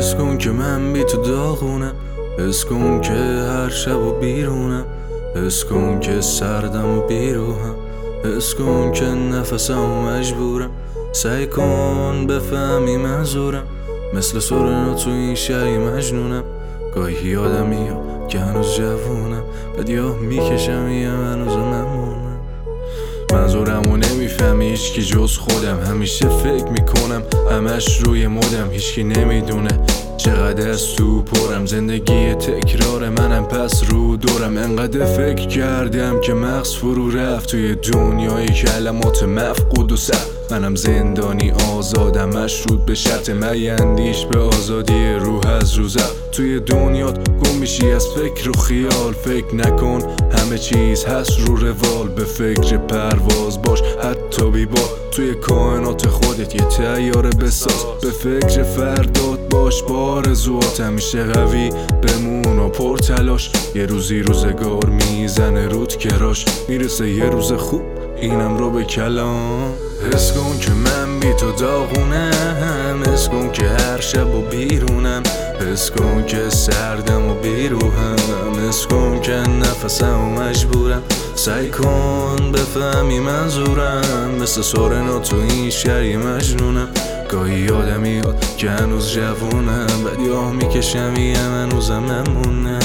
حس کن که من بی تو داغونم، حس کن که هر شب و بیرونم، حس کن که سردم و بیروهم، حس کن که نفسم مجبورم. سعی کن بفهمی منظورم، مثل سورنا تو این شهی مجنونم. گاهی یادم میاد که هنوز جوونم، بعد یا میکشم یه هنوز ممونم. منظورمو نمیفهمی هیچکی جز خودم، همیشه فکر میکنم همش روی مدم. هیچکی نمیدونه چقدر از تو پرم، زندگی تکرار منم پس رو دورم. انقدر فکر کردم که مغز فرو رفت توی دنیای کلمات مفقود و سخت. منم زندانی آزادم مشروط به شرط میندیش به آزادی روح از روزم. توی دنیات گم میشی از فکر و خیال، فکر نکن همه چیز هست رو روال. به فکر پرواز باش حتی بیبال، توی کائنات خودت یه طیاره بساز. به فکر فردات باش با آرزوات، همیشه قوی بمون و پر تلاش. یه روزی روزگار میزنه رود کراش، میرسه یه روز خوب اینم رو به کلام. حس کن که من بی تو داغونم، حس کن که هر شب و بیرونم، حس کن که سردم و بیروهم، حس کن که نفسم و مجبورم. سعی کن بفهمی منظورم، مثل سورنا تو این شهری مجنونم. گاهی یادم میاد که هنوز جوونم، بعد یا میکشم یه هنوزم ممونم.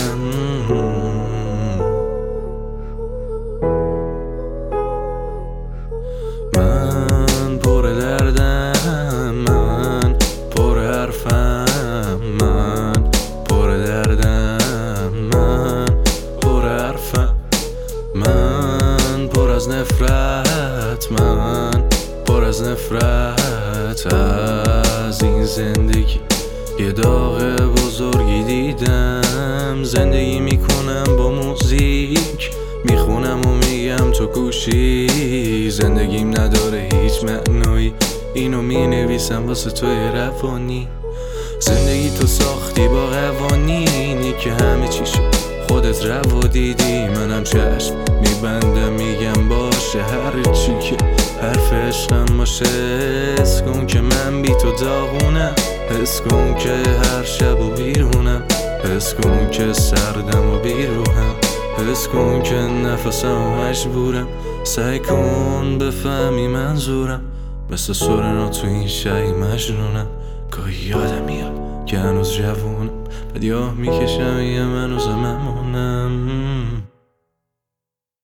من پر دردم، من پر حرفم، من پر دردم، من پر حرفم، من پر از نفرت، من پر از نفرت از این زندگی. یه داغ بزرگی دیدم، زندگی میکنم با موزیک، میخونم و میگم تو گوشی. زندگیم نداره هیچ معنایی، اینو مینویسم واسه توی روانی. زندگی تو ساختی با قوانینی که همه چی شد خودت روا دیدی. منم چشم میبندم میگم باشه هر چی که حرف عشقم باشه. حس کن که من بی تو داغونم، حس کن که هر شب و بیرونم، حس کن که سردم و بیروهم، حس کن که نفسم و مجبورم. سعی کن بفهمی منظورم، مثل سورنا تو این شهی مجنونم. گاهی یادم میاد که هنوز جوونم، بعد یا میکشم یه هنوز ممونم.